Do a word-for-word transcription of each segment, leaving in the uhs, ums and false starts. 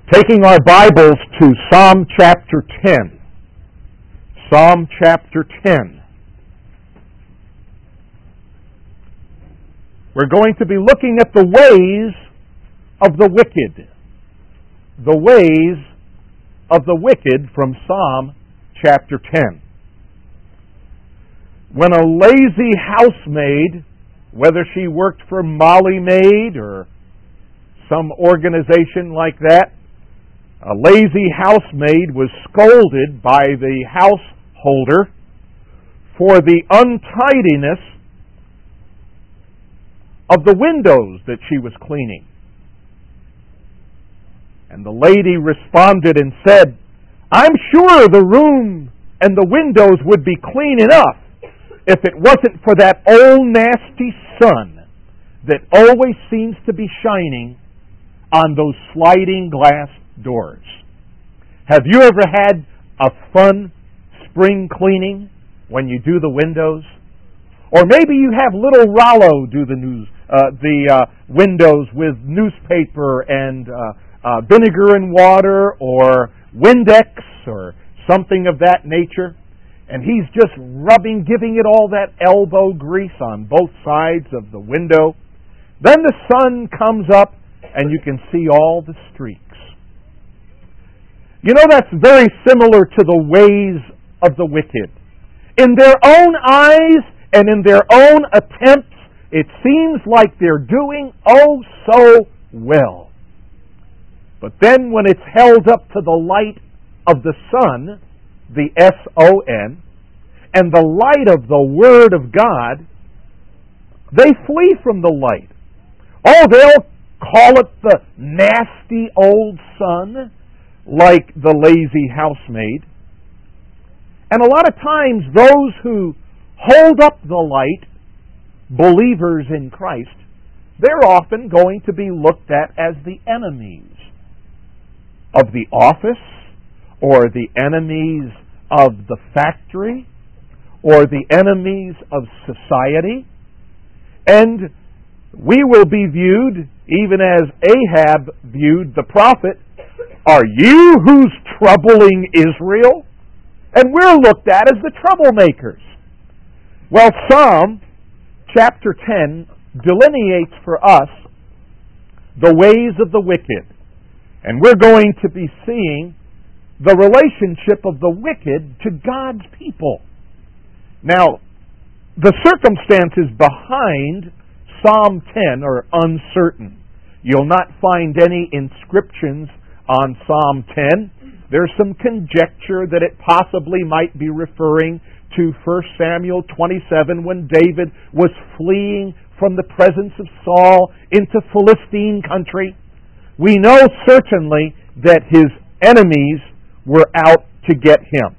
Taking our Bibles to Psalm chapter ten. Psalm chapter ten. We're going to be looking at the ways of the wicked. The ways of the wicked from Psalm chapter ten. When a lazy housemaid, whether she worked for Molly Maid or some organization like that, a lazy housemaid was scolded by the householder for the untidiness of the windows that she was cleaning. And the lady responded and said, "I'm sure the room and the windows would be clean enough if it wasn't for that old nasty sun that always seems to be shining on those sliding glass doors." Have you ever had a fun spring cleaning when you do the windows? Or maybe you have little Rollo do the news, uh, the uh, windows with newspaper and uh, uh, vinegar and water or Windex or something of that nature. And he's just rubbing, giving it all that elbow grease on both sides of the window. Then the sun comes up and you can see all the streaks. You know, that's very similar to the ways of the wicked. In their own eyes and in their own attempts, it seems like they're doing oh so well. But then when it's held up to the light of the sun, the S O N, and the light of the Word of God, they flee from the light. Oh, they'll call it the nasty old sun, like the lazy housemaid. And a lot of times those who hold up the light, believers in Christ, they're often going to be looked at as the enemies of the office, or the enemies of the factory, or the enemies of society. And we will be viewed, even as Ahab viewed the prophet, "Are you who's troubling Israel?" And we're looked at as the troublemakers. Well, Psalm chapter ten delineates for us the ways of the wicked. And we're going to be seeing the relationship of the wicked to God's people. Now, the circumstances behind Psalm ten are uncertain. You'll not find any inscriptions on Psalm ten. There's some conjecture that it possibly might be referring to First Samuel twenty-seven when David was fleeing from the presence of Saul into Philistine country. We know certainly that his enemies were out to get him.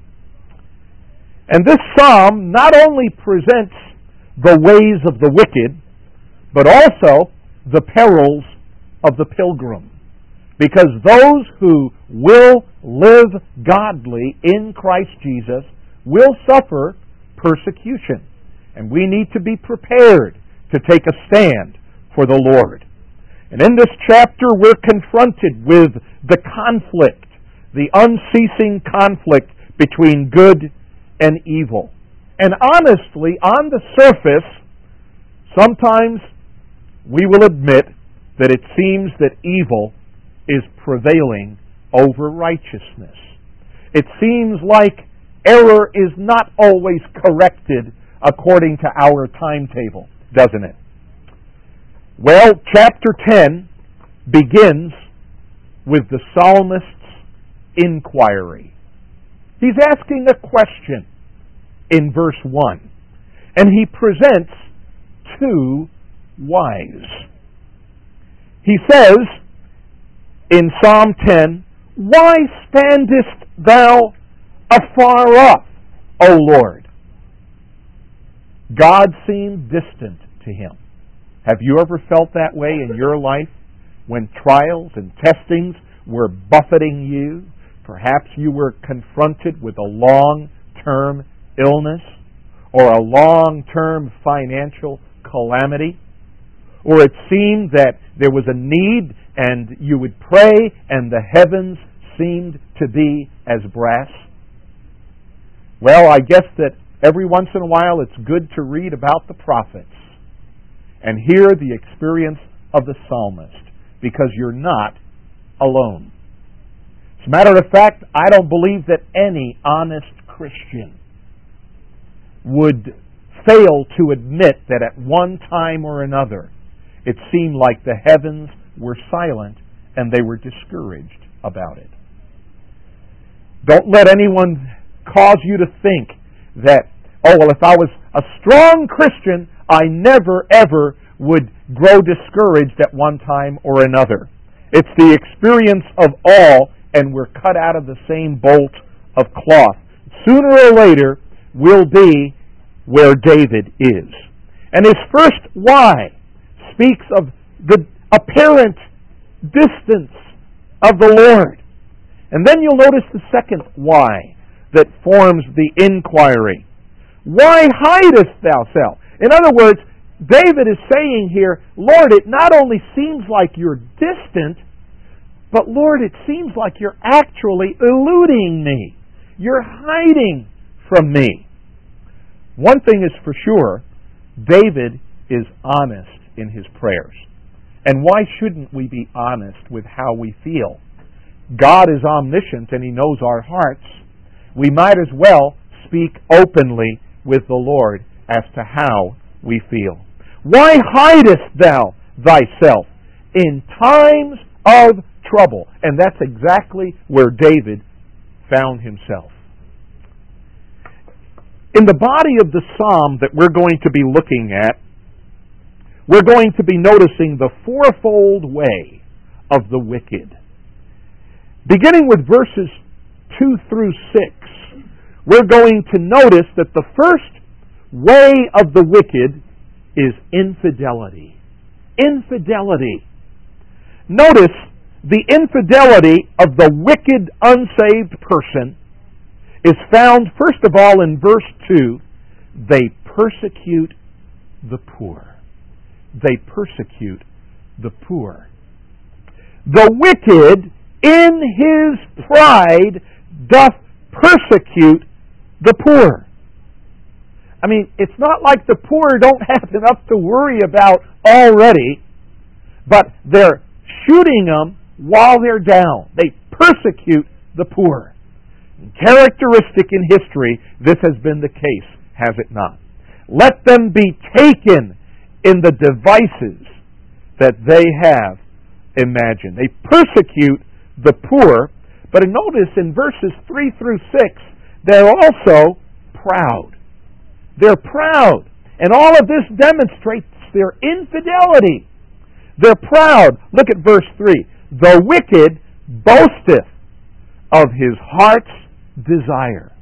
And this psalm not only presents the ways of the wicked, but also the perils of the pilgrim. Because those who will live godly in Christ Jesus will suffer persecution. And we need to be prepared to take a stand for the Lord. And in this chapter we're confronted with the conflict, the unceasing conflict between good and evil. And honestly, on the surface, sometimes we will admit that it seems that evil is prevailing over righteousness. It seems like error is not always corrected according to our timetable, doesn't it? Well, chapter ten begins with the psalmist's inquiry. He's asking a question in verse one, and he presents two whys. He says in Psalm ten, "Why standest thou afar off, O Lord?" God seemed distant to him. Have you ever felt that way in your life when trials and testings were buffeting you? Perhaps you were confronted with a long-term illness or a long-term financial calamity, or it seemed that there was a need and you would pray and the heavens seemed to be as brass? Well, I guess that every once in a while it's good to read about the prophets and hear the experience of the psalmist, because you're not alone. As a matter of fact, I don't believe that any honest Christian would fail to admit that at one time or another it seemed like the heavens were silent and they were discouraged about it. Don't let anyone cause you to think that, oh, well, if I was a strong Christian, I never, ever would grow discouraged at one time or another. It's the experience of all, and we're cut out of the same bolt of cloth. Sooner or later, we'll be where David is. And his first why speaks of the apparent distance of the Lord. And then you'll notice the second why that forms the inquiry. Why hidest thou self? In other words, David is saying here, Lord, it not only seems like you're distant, but Lord, it seems like you're actually eluding me. You're hiding from me. One thing is for sure, David is honest in his prayers. And why shouldn't we be honest with how we feel? God is omniscient and He knows our hearts. We might as well speak openly with the Lord as to how we feel. Why hidest thou thyself in times of trouble? And that's exactly where David found himself. In the body of the psalm that we're going to be looking at, we're going to be noticing the fourfold way of the wicked. Beginning with verses two through six, we're going to notice that the first way of the wicked is infidelity. Infidelity. Notice the infidelity of the wicked, unsaved person is found, first of all, in verse two. They persecute the poor. They persecute the poor. The wicked, in his pride, doth persecute the poor. I mean, it's not like the poor don't have enough to worry about already, but they're shooting them while they're down. They persecute the poor. Characteristic in history, this has been the case, has it not? Let them be taken in the devices that they have imagined. They persecute the poor, but notice in verses three through six, they're also proud. They're proud. And all of this demonstrates their infidelity. They're proud. Look at verse three. The wicked boasteth of his heart's desire,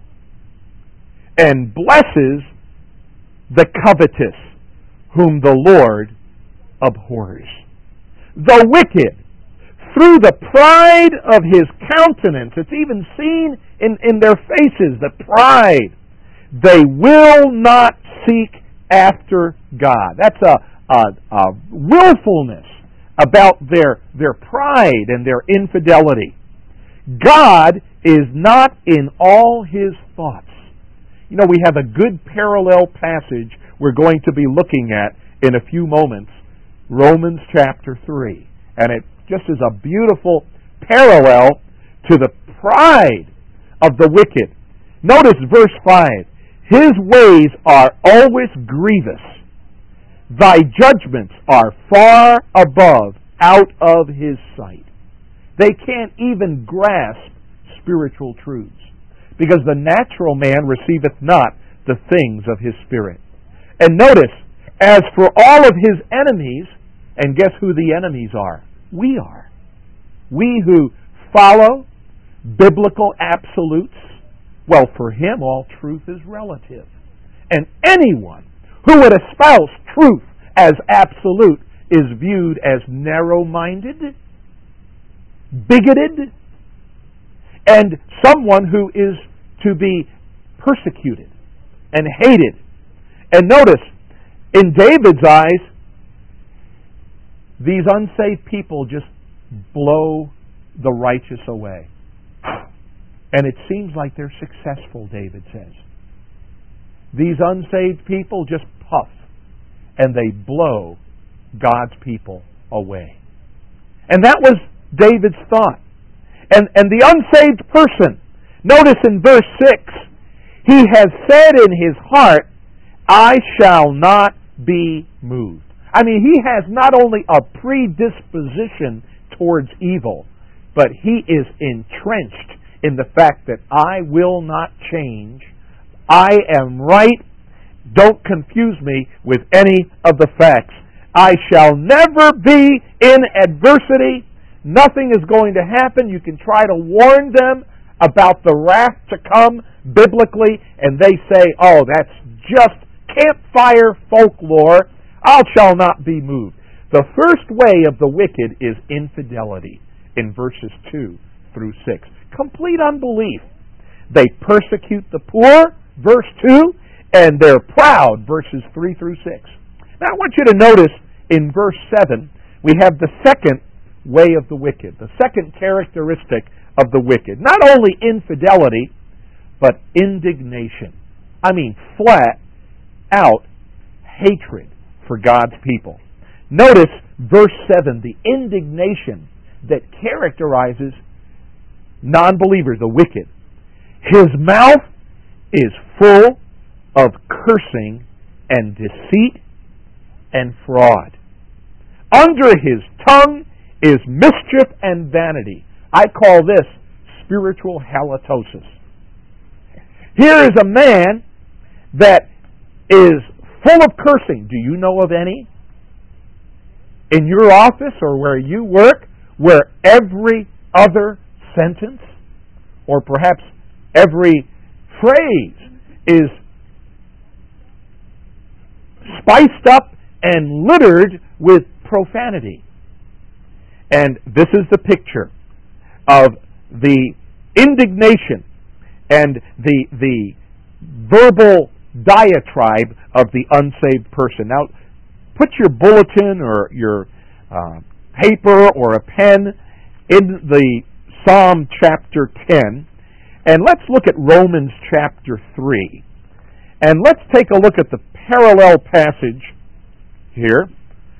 and blesses the covetous, whom the Lord abhors. The wicked, through the pride of his countenance, it's even seen in, in their faces, the pride, they will not seek after God. That's a, a, a willfulness about their, their pride and their infidelity. God is not in all His thoughts. You know, we have a good parallel passage we're going to be looking at in a few moments, Romans chapter three. And it just is a beautiful parallel to the pride of the wicked. Notice verse five. His ways are always grievous. Thy judgments are far above, out of His sight. They can't even grasp spiritual truths, because the natural man receiveth not the things of his spirit. And notice, as for all of his enemies, and guess who the enemies are? We are. We who follow biblical absolutes. Well, for him all truth is relative. And anyone who would espouse truth as absolute is viewed as narrow-minded, bigoted, and someone who is to be persecuted and hated. And notice, in David's eyes, these unsaved people just blow the righteous away. And it seems like they're successful, David says. These unsaved people just puff, and they blow God's people away. And that was David's thought. And, and the unsaved person, notice in verse six, he has said in his heart, I shall not be moved. I mean, he has not only a predisposition towards evil, but he is entrenched in the fact that I will not change. I am right. Don't confuse me with any of the facts. I shall never be in adversity. Nothing is going to happen. You can try to warn them about the wrath to come biblically, and they say, oh, that's just campfire folklore. I shall not be moved. The first way of the wicked is infidelity in verses two through six. Complete unbelief. They persecute the poor, verse two, and they're proud, verses three through six. Now I want you to notice in verse seven, we have the second way of the wicked, the second characteristic of the wicked. Not only infidelity, but indignation. I mean, flat out hatred for God's people. Notice verse seven, the indignation that characterizes non-believers, the wicked. His mouth is full of cursing and deceit and fraud. Under his tongue is mischief and vanity. I call this spiritual halitosis. Here is a man that is full of cursing. Do you know of any in your office or where you work where every other sentence or perhaps every phrase is spiced up and littered with profanity? And this is the picture of the indignation and the the verbal diatribe of the unsaved person. Now, put your bulletin or your uh, paper or a pen in the Psalm chapter ten, and let's look at Romans chapter three. And let's take a look at the parallel passage here.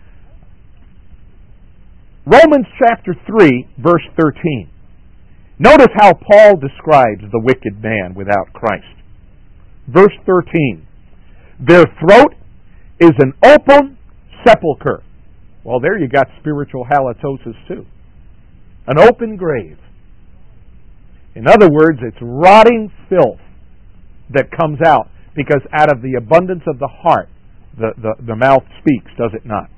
Romans chapter three, verse thirteen. Notice how Paul describes the wicked man without Christ. Verse thirteen. Their throat is an open sepulcher. Well, there you got spiritual halitosis too. An open grave. In other words, it's rotting filth that comes out, because out of the abundance of the heart, the, the, the mouth speaks, does it not?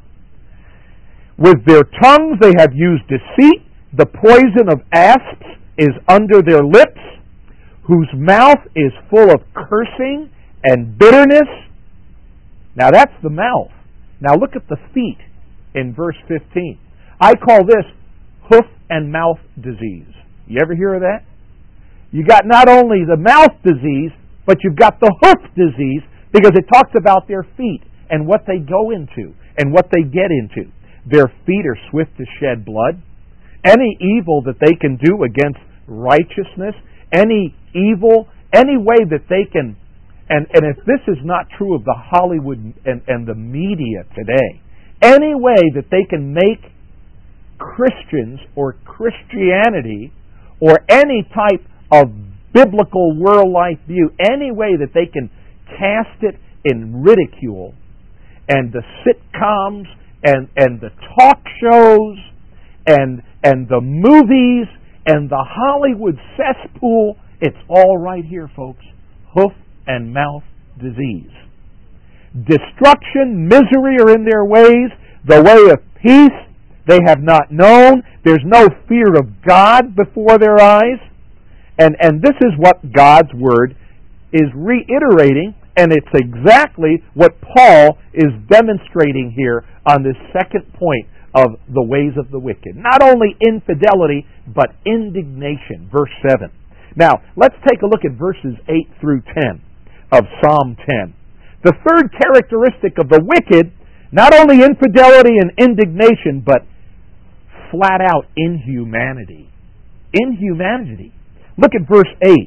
With their tongues they have used deceit. The poison of asps is under their lips, whose mouth is full of cursing and bitterness. Now that's the mouth. Now look at the feet in verse fifteen. I call this hoof and mouth disease. You ever hear of that? You got not only the mouth disease, but you've got the hoof disease, because it talks about their feet and what they go into and what they get into. Their feet are swift to shed blood. Any evil that they can do against righteousness, any evil, any way that they can, and, and if this is not true of the Hollywood and, and the media today, any way that they can make Christians or Christianity or any type of biblical world life view, any way that they can cast it in ridicule, and the sitcoms and, and the talk shows and and the movies and the Hollywood cesspool, it's all right here, folks. Hoof and mouth disease. Destruction, misery are in their ways. The way of peace they have not known. There's no fear of God before their eyes. And, and this is what God's Word is reiterating, and it's exactly what Paul is demonstrating here on this second point of the ways of the wicked. Not only infidelity, but indignation. Verse seven. Now, let's take a look at verses eight through ten of Psalm ten. The third characteristic of the wicked, not only infidelity and indignation, but flat out inhumanity. Inhumanity. Look at verse eight.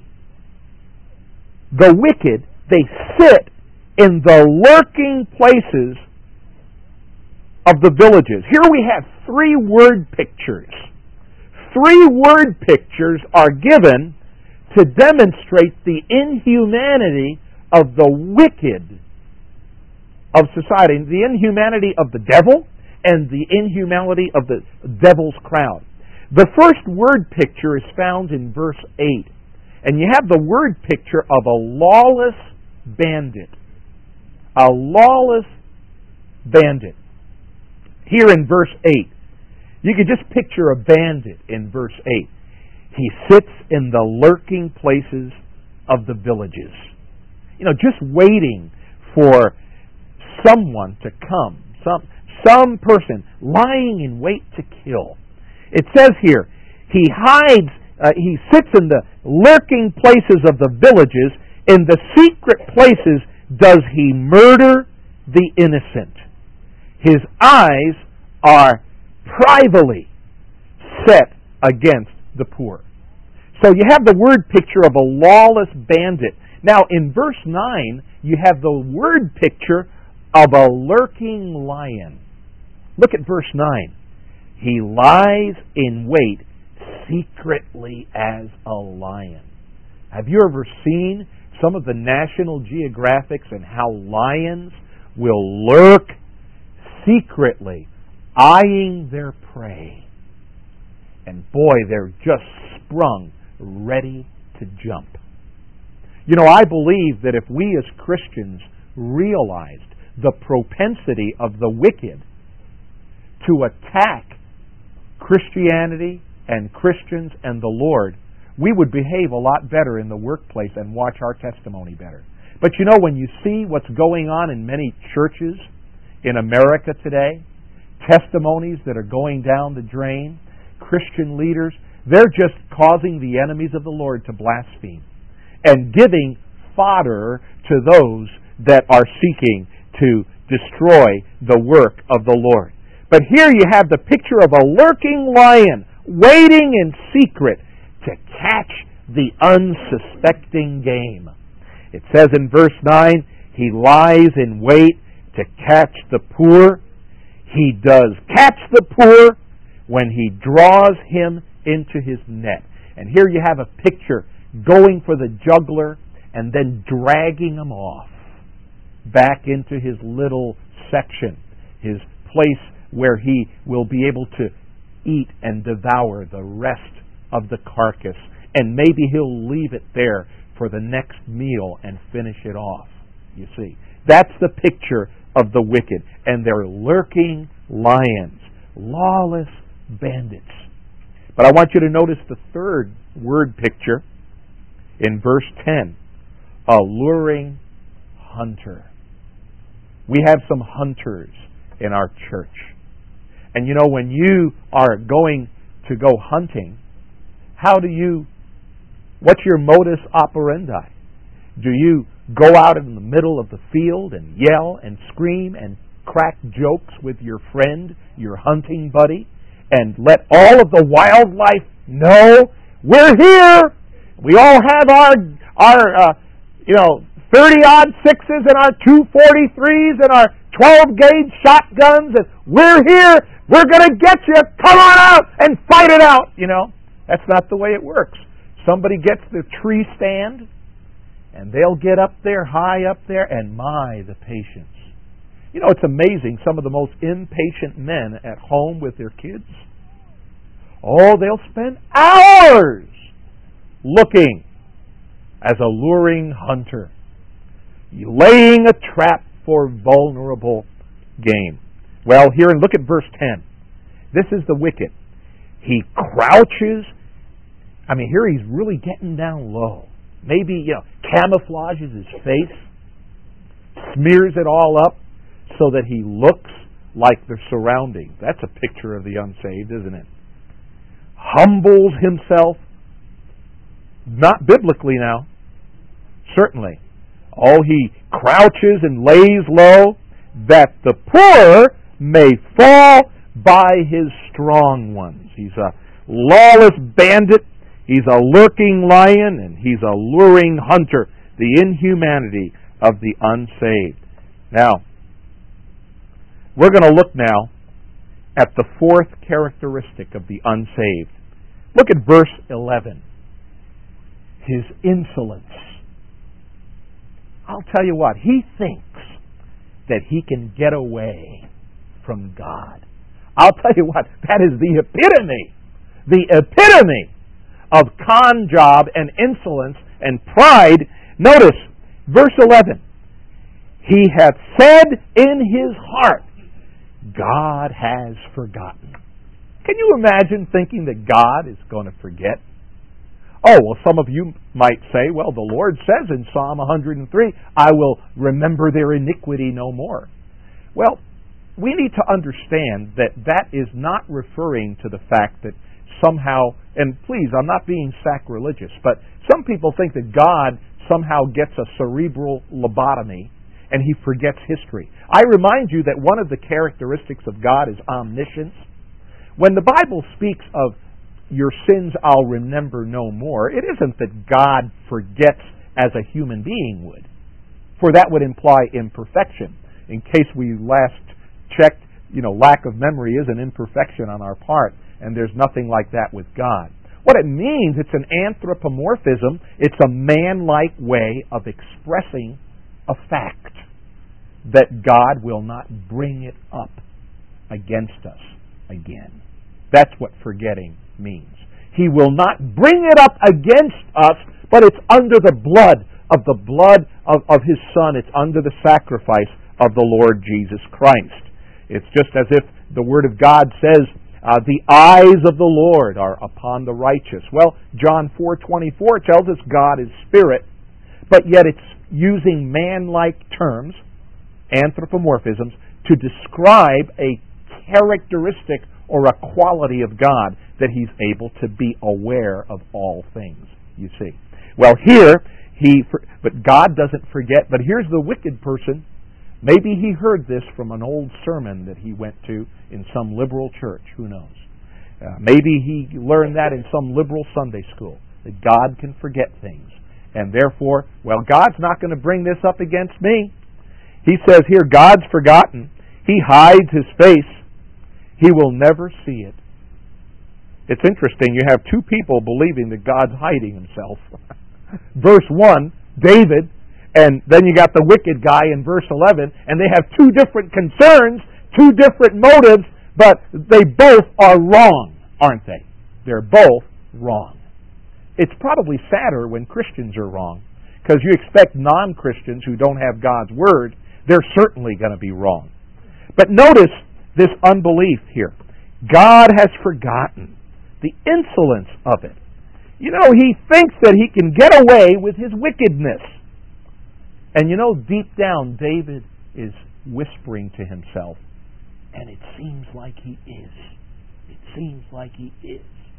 The wicked, they sit in the lurking places of the villages. Here we have three word pictures. Three word pictures are given to demonstrate the inhumanity of the wicked of society, the inhumanity of the devil, and the inhumanity of the devil's crowd. The first word picture is found in verse eight. And you have the word picture of a lawless bandit. A lawless bandit. Here in verse eight, you can just picture a bandit in verse eight. He sits in the lurking places of the villages. You know, just waiting for someone to come. Some, some person lying in wait to kill. It says here, he hides, uh, he sits in the lurking places of the villages. In the secret places does he murder the innocent. His eyes are privily set against the poor. So you have the word picture of a lawless bandit. Now in verse nine, you have the word picture of a lurking lion. Look at verse nine. He lies in wait secretly as a lion. Have you ever seen some of the National Geographics and how lions will lurk secretly, eyeing their prey? And boy, they're just sprung, ready to jump. You know, I believe that if we as Christians realized the propensity of the wicked to attack Christianity and Christians and the Lord, we would behave a lot better in the workplace and watch our testimony better. But you know, when you see what's going on in many churches in America today, testimonies that are going down the drain, Christian leaders, they're just causing the enemies of the Lord to blaspheme and giving fodder to those that are seeking to destroy the work of the Lord. But here you have the picture of a lurking lion waiting in secret to catch the unsuspecting game. It says in verse nine, he lies in wait to catch the poor. He does catch the poor when he draws him into his net. And here you have a picture going for the juggler and then dragging him off back into his little section, his place where he will be able to eat and devour the rest of the carcass. And maybe he'll leave it there for the next meal and finish it off. You see, that's the picture of the wicked. And they're lurking lions, lawless bandits. But I want you to notice the third word picture in verse ten. A luring hunter. We have some hunters in our church. And you know, when you are going to go hunting, how do you, what's your modus operandi? Do you go out in the middle of the field and yell and scream and crack jokes with your friend, your hunting buddy, and let all of the wildlife know we're here? We all have our our uh, you know thirty-odd sixes and our two forty-threes and our twelve gauge shotguns, and we're here. We're going to get you. Come on out and fight it out. You know, that's not the way it works. Somebody gets the tree stand, and they'll get up there, high up there, and my, the patience. You know, it's amazing, some of the most impatient men at home with their kids. Oh, they'll spend hours looking as a luring hunter, laying a trap for vulnerable game. Well, here, and look at verse ten. This is the wicked. He crouches. I mean, here he's really getting down low. Maybe, you know, camouflages his face, smears it all up so that he looks like the surroundings. That's a picture of the unsaved, isn't it? Humbles himself. Not biblically now. Certainly. Oh, he crouches and lays low that the poor may fall by his strong ones. He's a lawless bandit. He's a lurking lion, and he's a luring hunter. The inhumanity of the unsaved. Now, we're going to look now at the fourth characteristic of the unsaved. Look at verse eleven. His insolence. I'll tell you what, he thinks that he can get away from God. I'll tell you what, that is the epitome, the epitome of con job and insolence and pride. Notice, verse eleven. He hath said in his heart, God has forgotten. Can you imagine thinking that God is going to forget? Oh, well, some of you might say, well, the Lord says in Psalm one hundred three, I will remember their iniquity no more. Well, we need to understand that that is not referring to the fact that somehow, and please, I'm not being sacrilegious, but some people think that God somehow gets a cerebral lobotomy and he forgets history. I remind you that one of the characteristics of God is omniscience. When the Bible speaks of your sins I'll remember no more, it isn't that God forgets as a human being would, for that would imply imperfection. In case we last checked, you know, lack of memory is an imperfection on our part, and there's nothing like that with God. What it means, it's an anthropomorphism. It's a man-like way of expressing a fact that God will not bring it up against us again. That's what forgetting means. He will not bring it up against us, but it's under the blood of the blood of, of His Son. It's under the sacrifice of the Lord Jesus Christ. It's just as if the Word of God says, uh, the eyes of the Lord are upon the righteous. Well, John four twenty-four tells us God is spirit, but yet it's using man-like terms, anthropomorphisms, to describe a characteristic or a quality of God, that He's able to be aware of all things, you see. Well, here, he, but God doesn't forget, but here's the wicked person. Maybe he heard this from an old sermon that he went to in some liberal church, who knows. Uh, maybe he learned that in some liberal Sunday school, that God can forget things. And therefore, well, God's not going to bring this up against me. He says here, God's forgotten. He hides His face. He will never see it. It's interesting, you have two people believing that God's hiding Himself. Verse one, David, and then you got the wicked guy in verse eleven, and they have two different concerns, two different motives, but they both are wrong, aren't they? They're both wrong. It's probably sadder when Christians are wrong, because you expect non-Christians who don't have God's Word, they're certainly going to be wrong. But notice this unbelief here. God has forgotten the insolence of it. You know, he thinks that he can get away with his wickedness. And you know, deep down, David is whispering to himself, and it seems like he is. It seems like he is.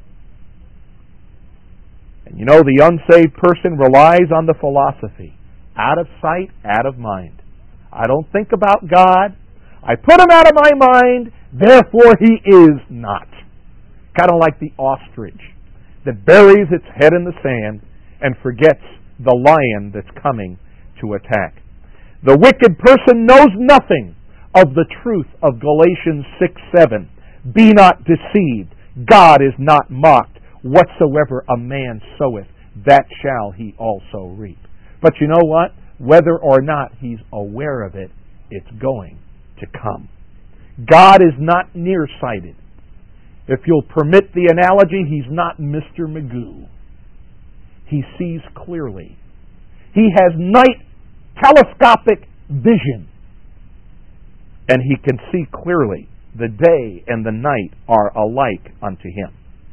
And you know, the unsaved person relies on the philosophy, out of sight, out of mind. I don't think about God. I put Him out of my mind, therefore He is not. Kind of like the ostrich that buries its head in the sand and forgets the lion that's coming to attack. The wicked person knows nothing of the truth of Galatians six seven. Be not deceived. God is not mocked. Whatsoever a man soweth, that shall he also reap. But you know what? Whether or not he's aware of it, it's going to come. God is not nearsighted. If you'll permit the analogy, He's not Mister Magoo. He sees clearly. He has night telescopic vision. And He can see clearly. The day and the night are alike unto Him.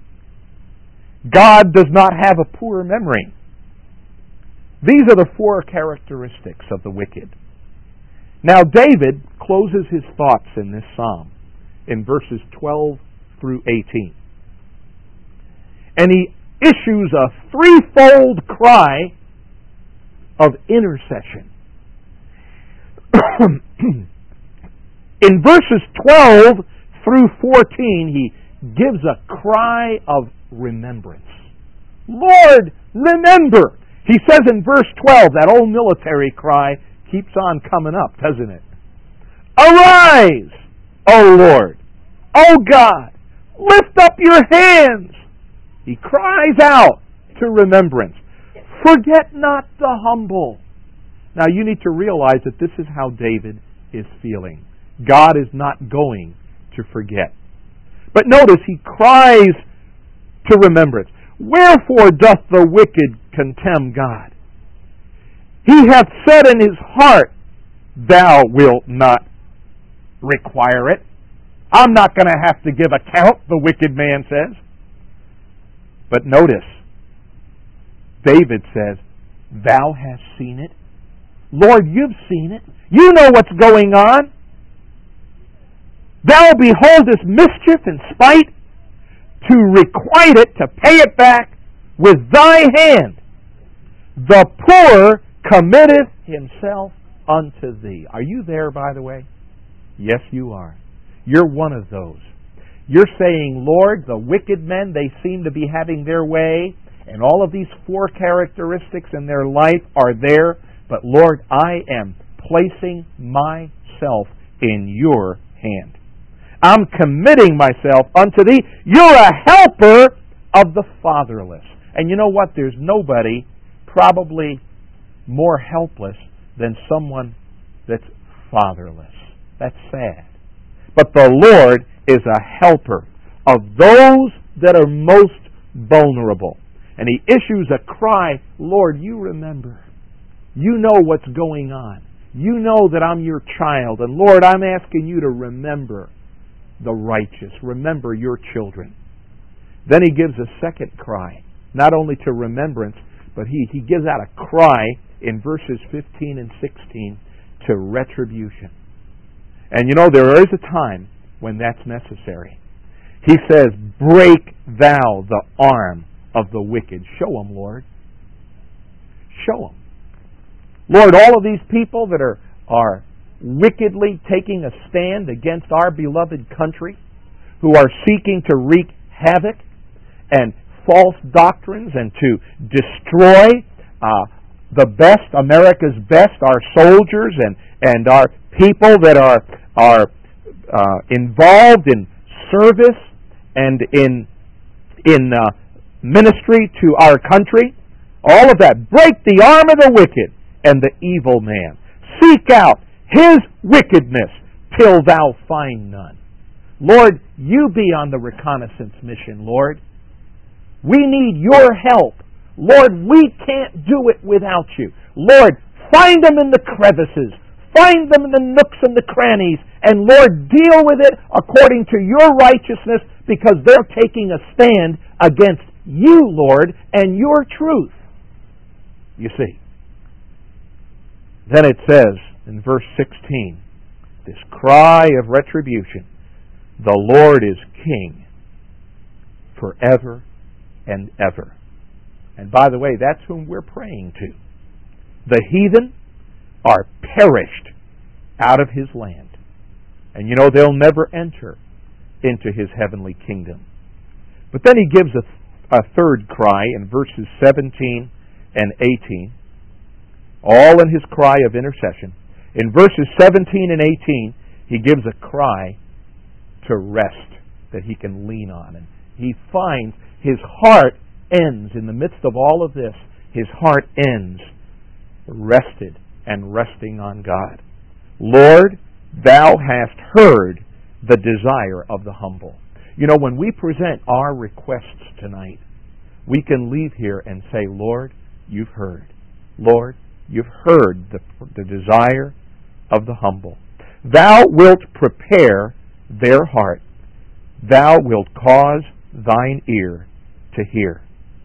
God does not have a poor memory. These are the four characteristics of the wicked. Now, David closes his thoughts in this psalm in verses twelve through eighteen. And he issues a threefold cry of intercession. In verses twelve through fourteen, he gives a cry of remembrance. Lord, remember! He says in verse twelve, that old military cry keeps on coming up, doesn't it? Arise, O Lord, O God, lift up your hands. He cries out to remembrance. Forget not the humble. Now you need to realize that this is how David is feeling. God is not going to forget. But notice he cries to remembrance. Wherefore doth the wicked contemn God? He hath said in his heart, Thou wilt not require it. I'm not going to have to give account, the wicked man says. But notice, David says, Thou hast seen it. Lord, you've seen it. You know what's going on. Thou beholdest mischief and spite, to requite it, to pay it back with thy hand. The poor committeth himself unto thee. Are you there, by the way? Yes, you are. You're one of those. You're saying, Lord, the wicked men, they seem to be having their way, and all of these four characteristics in their life are there, but Lord, I am placing myself in your hand. I'm committing myself unto thee. You're a helper of the fatherless. And you know what? There's nobody probably more helpless than someone that's fatherless. That's sad. But the Lord is a helper of those that are most vulnerable. And He issues a cry, Lord, you remember. You know what's going on. You know that I'm your child. And Lord, I'm asking you to remember the righteous. Remember your children. Then He gives a second cry, not only to remembrance, but He, he gives out a cry in verses fifteen and sixteen to retribution. And you know, there is a time when that's necessary. He says, break thou the arm of the wicked. Show them, Lord. Show them. Lord, all of these people that are, are wickedly taking a stand against our beloved country, who are seeking to wreak havoc and false doctrines and to destroy uh, the best, America's best, our soldiers and, and our people that are, are uh, involved in service and in, in uh, ministry to our country. All of that. Break the arm of the wicked and the evil man. Seek out his wickedness till thou find none. Lord, you be on the reconnaissance mission, Lord. We need your help. Lord, we can't do it without you. Lord, find them in the crevices. Find them in the nooks and the crannies. And Lord, deal with it according to your righteousness, because they're taking a stand against you, Lord, and your truth. You see. Then it says in verse sixteen, this cry of retribution, the Lord is King forever and ever. And by the way, that's whom we're praying to. The heathen are perished out of His land. And you know, they'll never enter into His heavenly kingdom. But then He gives a, a third cry in verses seventeen and eighteen, all in His cry of intercession. In verses seventeen and eighteen, He gives a cry to rest that He can lean on. And He finds His heart ends, in the midst of all of this, His heart ends rested and resting on God. Lord, Thou hast heard the desire of the humble. You know, when we present our requests tonight, we can leave here and say, Lord, you've heard. Lord, you've heard the, the desire of the humble. Thou wilt prepare their heart. Thou wilt cause thine ear to hear.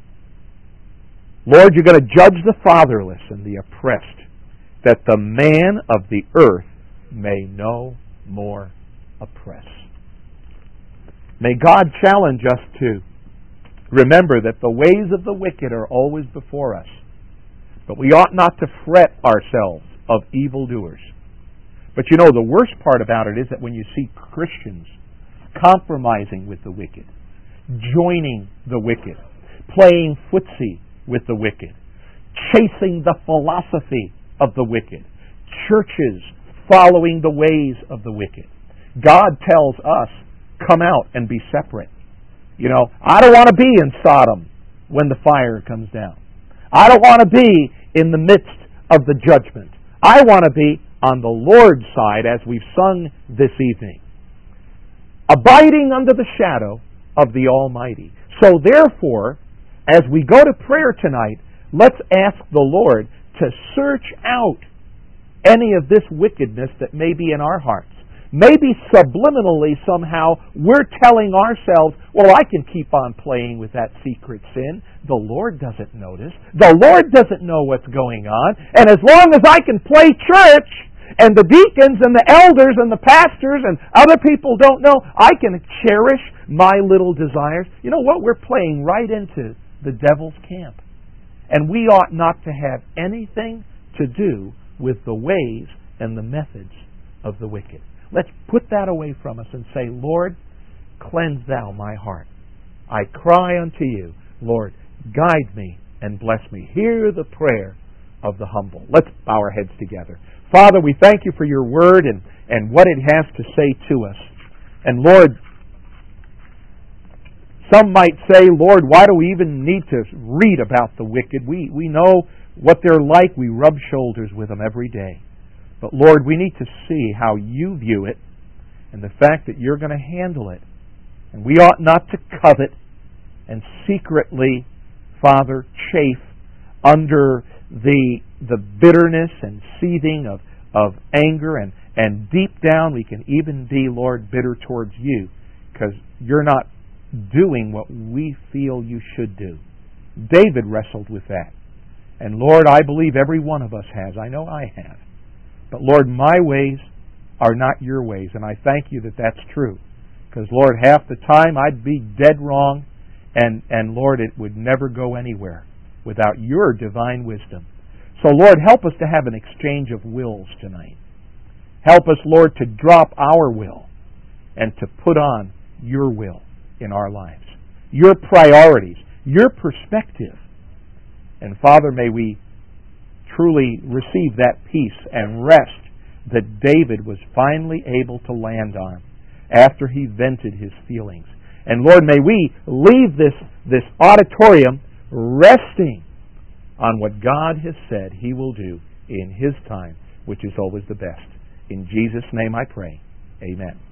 Lord, you're going to judge the fatherless and the oppressed, that the man of the earth may no more oppress. May God challenge us to remember that the ways of the wicked are always before us, but we ought not to fret ourselves of evildoers. But you know, the worst part about it is that when you see Christians compromising with the wicked, joining the wicked, playing footsie with the wicked, chasing the philosophy of the wicked, churches following the ways of the wicked. God tells us, come out and be separate. You know, I don't want to be in Sodom when the fire comes down. I don't want to be in the midst of the judgment. I want to be on the Lord's side, as we've sung this evening, abiding under the shadow of the Almighty. So therefore, as we go to prayer tonight, let's ask the Lord to search out any of this wickedness that may be in our hearts. Maybe subliminally somehow we're telling ourselves, well, I can keep on playing with that secret sin. The Lord doesn't notice. The Lord doesn't know what's going on. And as long as I can play church, and the deacons and the elders and the pastors and other people don't know, I can cherish my little desires. You know what? We're playing right into the devil's camp. And we ought not to have anything to do with the ways and the methods of the wicked. Let's put that away from us and say, Lord, cleanse thou my heart. I cry unto you, Lord, guide me and bless me. Hear the prayer of the humble. Let's bow our heads together. Father, we thank you for your word and, and what it has to say to us. And Lord, some might say, Lord, why do we even need to read about the wicked? We, we know what they're like. We rub shoulders with them every day. But Lord, we need to see how you view it and the fact that you're going to handle it. And we ought not to covet and secretly, Father, chafe under the the bitterness and seething of, of anger. And, and deep down we can even be, Lord, bitter towards you because you're not doing what we feel you should do. David wrestled with that. And Lord, I believe every one of us has. I know I have. But Lord, my ways are not your ways, and I thank you that that's true. Because Lord, half the time I'd be dead wrong, and, and Lord, it would never go anywhere without your divine wisdom. So Lord, help us to have an exchange of wills tonight. Help us, Lord, to drop our will and to put on your will in our lives. Your priorities, your perspective. And Father, may we truly receive that peace and rest that David was finally able to land on after he vented his feelings. And Lord, may we leave this, this auditorium resting on what God has said He will do in His time, which is always the best. In Jesus' name I pray. Amen.